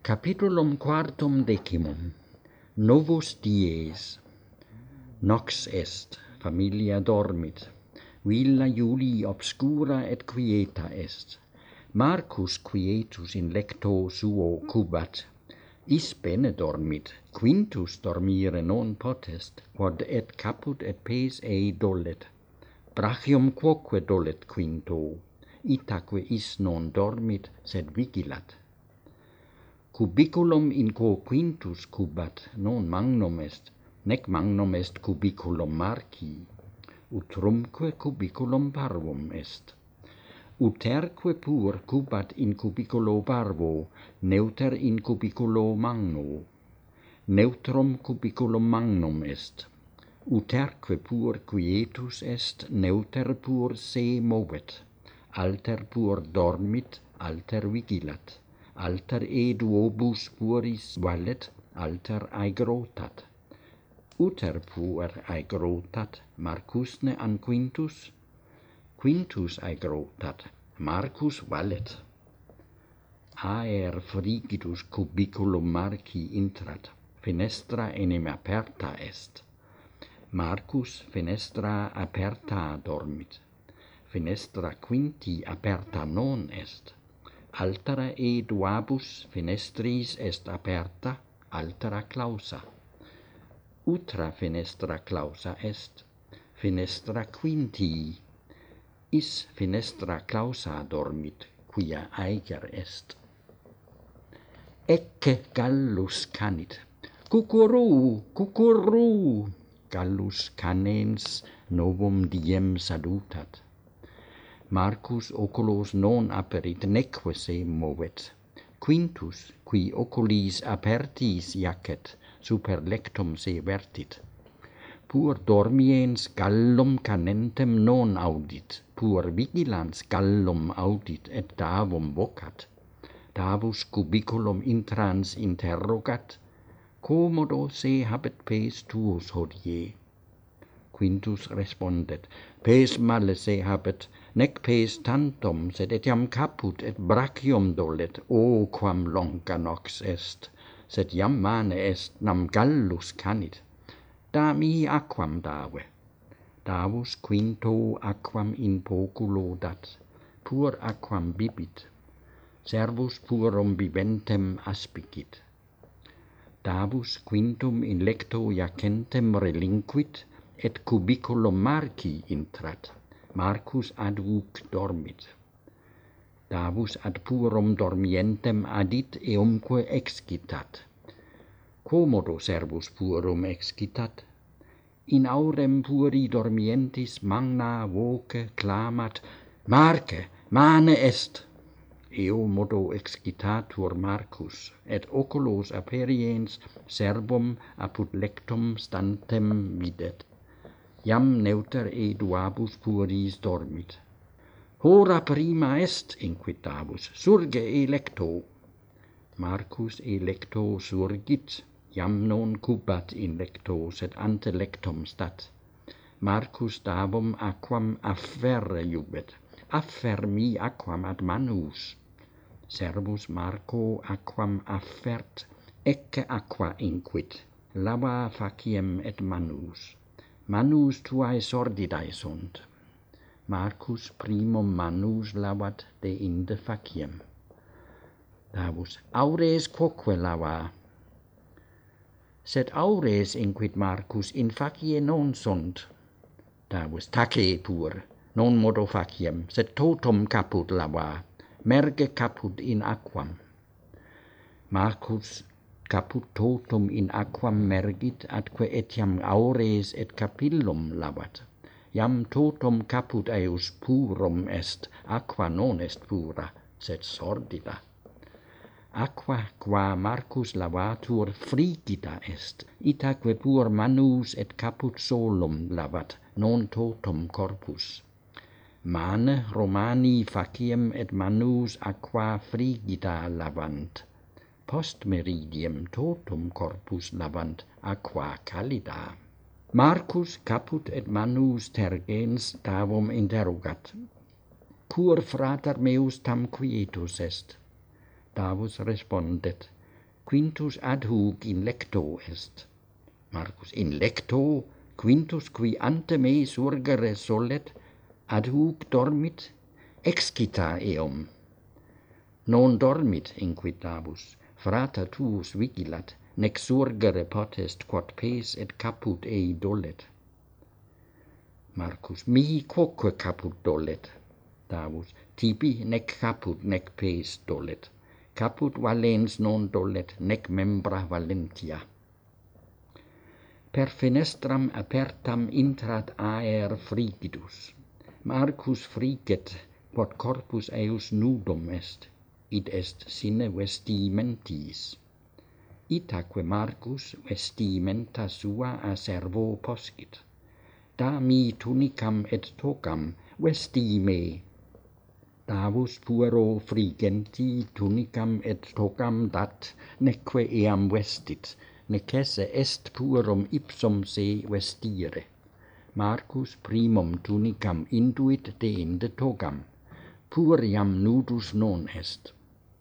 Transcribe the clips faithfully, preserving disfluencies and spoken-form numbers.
Capitulum quartum decimum. Novus dies. Nox est, familia dormit. Villa Julii obscura et quieta est. Marcus quietus in lecto suo cubat. Is bene dormit, Quintus dormire non potest, quod et caput et pes ei dolet. Brachium quoque dolet Quinto, itaque is non dormit, sed vigilat. Cubiculum in quo Quintus cubat non magnum est, nec magnum est cubiculum Marci, utrumque cubiculum parvum est. Uterque pur cubat in cubiculo parvo, neuter in cubiculo magno. Neutrum cubiculum magnum est. Uterque pur quietus est, neuter pur se movet. Alter pur dormit, alter vigilat. Alter e duobus puris valet, alter aegrotat. Uter pur aegrotat, Marcusne an Quintus? Quintus aegrotat, Marcus valet. Aer frigidus cubiculum Marci intrat, fenestra enim aperta est. Marcus fenestra aperta dormit. Fenestra Quinti aperta non est. Altera e duabus fenestris est aperta, altera clausa. Utra fenestra clausa est, fenestra Quintii. Is fenestra clausa dormit, quia aeger est. Ecce Gallus canit. Cucuruu, cucuruu. Gallus canens novum diem salutat. Marcus oculos non aperit, neque se movet. Quintus, qui oculis apertis iacet, super lectum se vertit. Pur dormiens gallum canentem non audit, pur vigilans gallum audit et davum vocat. Davus cubiculum intrans interrogat, commodo se habet pes tuus hodie. Quintus respondet, pes male se habet, nec pes tantum, sed etiam caput et brachium dolet, o quam longa nox est, sed iam mane est nam Gallus canit. Da mihi aquam dave. Davus Quinto aquam in poculo dat, pur aquam bibit. Servus purum viventem aspicit. Davus Quintum in lecto iacentem relinquit, et cubiculum Marci intrat. Marcus aduc dormit. Davus ad purum dormientem adit eumque excitat. Commodo servus purum excitat? In aurem puri dormientis magna voce clamat, Marce, mane est! Eo modo excitatur Marcus, et oculos aperiens servum apud lectum stantem videt. Iam neuter e duabus puris dormit. Hora prima est, inquit Davus, surge e lecto. Marcus e lecto surgit, iam non cubat in lecto, sed ante lectum stat. Marcus davum aquam afferre iubet, affermi aquam ad manus. Servus Marco aquam affert, ecce aqua inquit, lava faciem et manus. Manus tuae sordidae sunt. Marcus primum manus lavat de inde faciem. Davus, aures quoque lava. Sed aures, inquit Marcus, in facie non sunt. Davus, tace pur, non modo faciem, sed totum caput lava, merge caput in aquam. Marcus caput totum in aquam mergit, atque etiam aures et capillum lavat. Iam totum caput eius purum est, aqua non est pura, sed sordida. Aqua qua Marcus lavatur frigida est, itaque pur manus et caput solum lavat, non totum corpus. Mane Romani faciem et manus aqua frigida lavant. Post meridiem totum corpus lavant aqua calida. Marcus caput et manus tergens davum interrogat. Cur frater meus tam quietus est? Davus respondet, Quintus ad hoc in lecto est. Marcus, in lecto, quintus qui ante me surgere solet, ad hoc dormit, excita eum. Non dormit, inquitabus, frata tuus vigilat, nec surgere potest quod pes et caput ei dolet. Marcus, mihi quoque caput dolet. Davus, tibi nec caput nec pes dolet. Caput valens non dolet, nec membra valentia. Per fenestram apertam intrat aer frigidus. Marcus friget, quod corpus eius nudum est, id est sine vestimentis. Itaque Marcus vestimenta sua a servo poscit. Da mi tunicam et tocam vesti me. Davus puero frigenti tunicam et tocam dat, neque eam vestit, nec esse est puerum ipsum se vestire. Marcus primum tunicam induit deinde tocam, puriam nudus non est.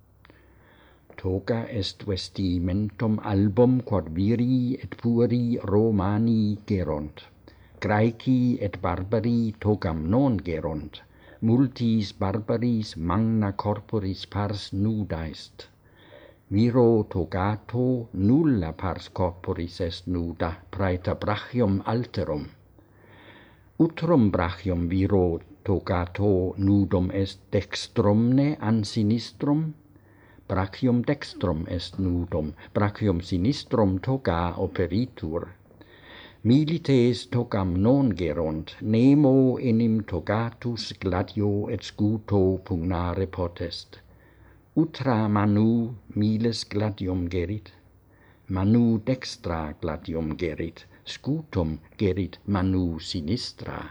Toga est vestimentum album quod viri et puri Romani gerunt. Graeci et barbari togam non gerunt, multis barbaris magna corporis pars nuda est. Viro togato nulla pars corporis est nuda, praeta brachium alterum. Utrum brachium viro togato nudum est dextrumne an sinistrum, brachium dextrum est nudum, brachium sinistrum toga operitur. Milites togam non gerunt, nemo enim togatus gladio et scuto pugnare potest. Utra manu miles gladium gerit, manu dextra gladium gerit, scutum gerit manu sinistra.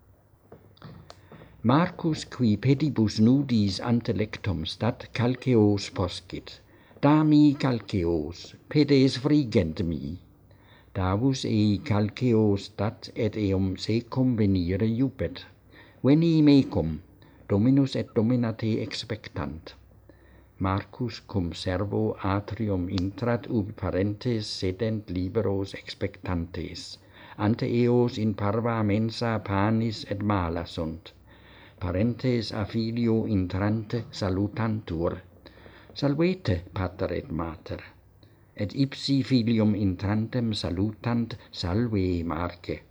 Marcus qui pedibus nudis ante lectum stat calceos poscit, da mi calceos, pedes frigent mi. Davus ei calceos dat et eum secum venire iubet. Veni mecum, Dominus et Dominate expectant. Marcus cum servo atrium intrat ubi parentes sedent liberos expectantes. Ante eos in parva mensa panis et mala sunt. Parentes a filio intrante salutantur. Salvete, pater et mater. Et ipsi filium intrantem salutant salve Marce.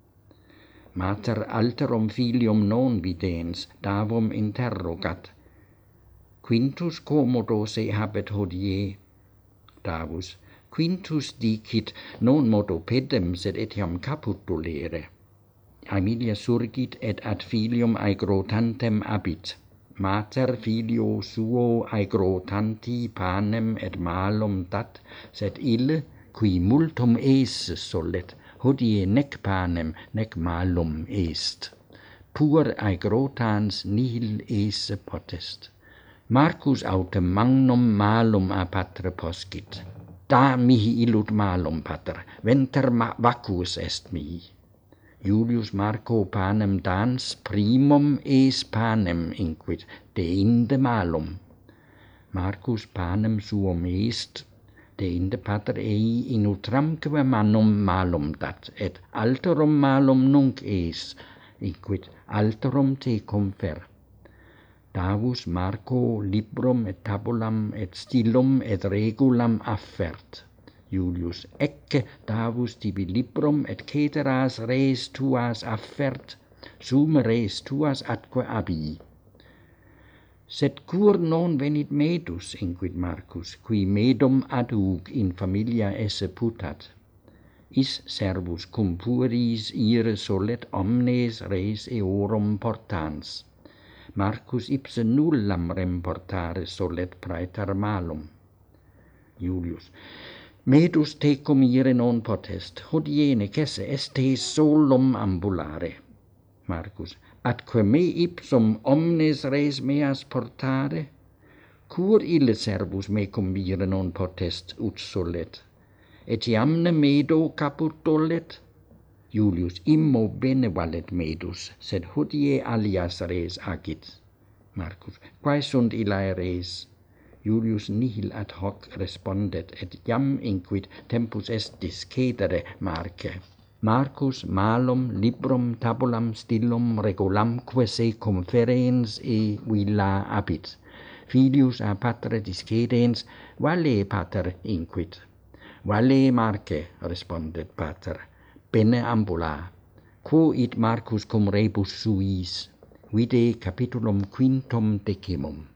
Mater alterum filium non videns, davum interrogat. Quintus commodo se habet hodie? Davus, Quintus dicit non modo pedem sed etiam caput dolere. Aemilia surgit et ad filium aegrotantem abit. Mater filio suo aegrotanti panem et malum dat, sed ille, qui multum esse solet, hodie nec panem nec malum est. Pur aegrotans nihil esse potest. Marcus autem magnum malum a patre poscit. Da mihi illud malum, pater, venter vacuus est mihi. Julius Marco panem dans primum es panem inquit, deinde malum. Marcus panem suum est, deinde pater ei in utramque manum malum dat, et alterum malum nunc es, inquit alterum te confer. Davus Marco librum et tabulam et stylum et regulam affert. Julius, ecce Davus tibi librum et ceteras res tuas affert, sum res tuas atque abii. Sed cur non venit medus, inquit Marcus, qui medum ad hoc in familia esse putat. Is servus cum puris ire solet omnes res eorum portans. Marcus ipse nullam remportare solet praeter malum. Julius, medus tecum ire non potest, hodie necesse est te solum ambulare. Marcus, atque me ipsum omnes res meas portare? Cur ille servus mecum ire non potest ut solet? Etiamne medo caput dolet? Julius, immo bene valet medus, sed hodie alias res agit. Marcus, quae sunt illae res? Julius nihil ad hoc respondet, et jam inquit tempus est discedere Marce. Marcus malum librum tabulam stylum regulamque se conferens e villa abit. Filius a patre discedens, vale pater inquit. Vale Marce, respondet pater, bene ambula. Quo id Marcus cum rebus suis? Vide capitulum quintum decimum.